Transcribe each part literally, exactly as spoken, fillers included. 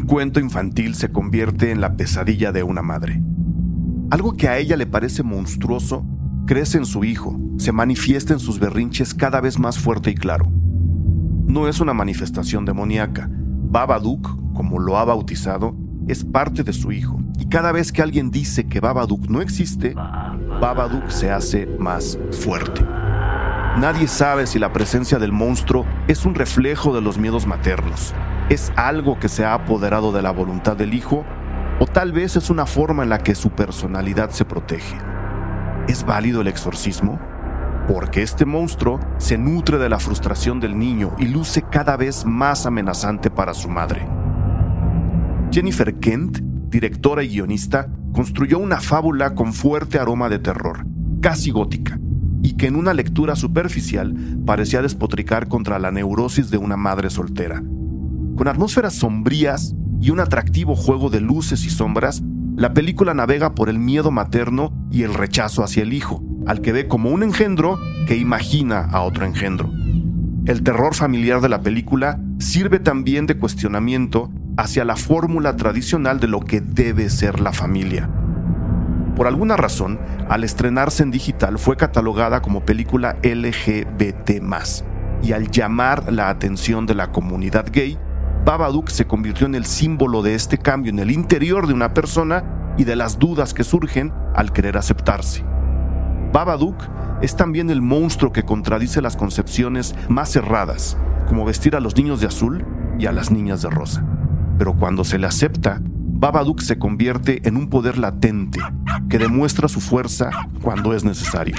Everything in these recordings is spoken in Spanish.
un cuento infantil se convierte en la pesadilla de una madre. Algo que a ella le parece monstruoso crece en su hijo, se manifiesta en sus berrinches cada vez más fuerte y claro. No es una manifestación demoníaca. Babadook, como lo ha bautizado, es parte de su hijo. Y cada vez que alguien dice que Babadook no existe, Babadook se hace más fuerte. Nadie sabe si la presencia del monstruo es un reflejo de los miedos maternos, es algo que se ha apoderado de la voluntad del hijo, o tal vez es una forma en la que su personalidad se protege. ¿Es válido el exorcismo? Porque este monstruo se nutre de la frustración del niño y luce cada vez más amenazante para su madre. Jennifer Kent, directora y guionista, construyó una fábula con fuerte aroma de terror, casi gótica, y que en una lectura superficial parecía despotricar contra la neurosis de una madre soltera. Con atmósferas sombrías y un atractivo juego de luces y sombras, la película navega por el miedo materno y el rechazo hacia el hijo, al que ve como un engendro que imagina a otro engendro. El terror familiar de la película sirve también de cuestionamiento hacia la fórmula tradicional de lo que debe ser la familia. Por alguna razón, al estrenarse en digital fue catalogada como película L G B T más, y al llamar la atención de la comunidad gay, Babadook se convirtió en el símbolo de este cambio en el interior de una persona y de las dudas que surgen al querer aceptarse. Babadook es también el monstruo que contradice las concepciones más cerradas, como vestir a los niños de azul y a las niñas de rosa. Pero cuando se le acepta, Babadook se convierte en un poder latente que demuestra su fuerza cuando es necesario.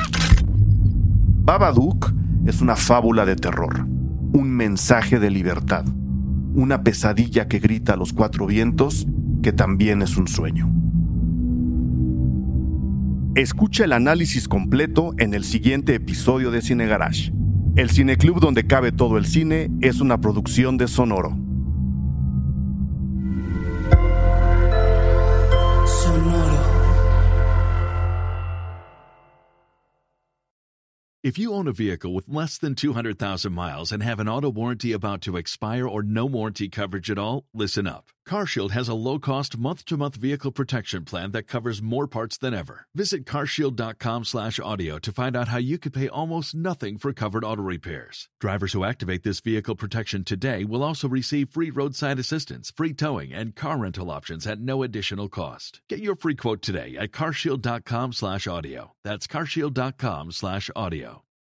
Babadook es una fábula de terror, un mensaje de libertad, una pesadilla que grita a los cuatro vientos que también es un sueño. Escucha el análisis completo en el siguiente episodio de Cine Garage. El cineclub donde cabe todo el cine es una producción de Sonoro. If you own a vehicle with less than two hundred thousand miles and have an auto warranty about to expire or no warranty coverage at all, listen up. CarShield has a low-cost month-to-month vehicle protection plan that covers more parts than ever. Visit carshield.com slash audio to find out how you could pay almost nothing for covered auto repairs. Drivers who activate this vehicle protection today will also receive free roadside assistance, free towing, and car rental options at no additional cost. Get your free quote today at carshield.com slash audio. That's carshield.com slash audio.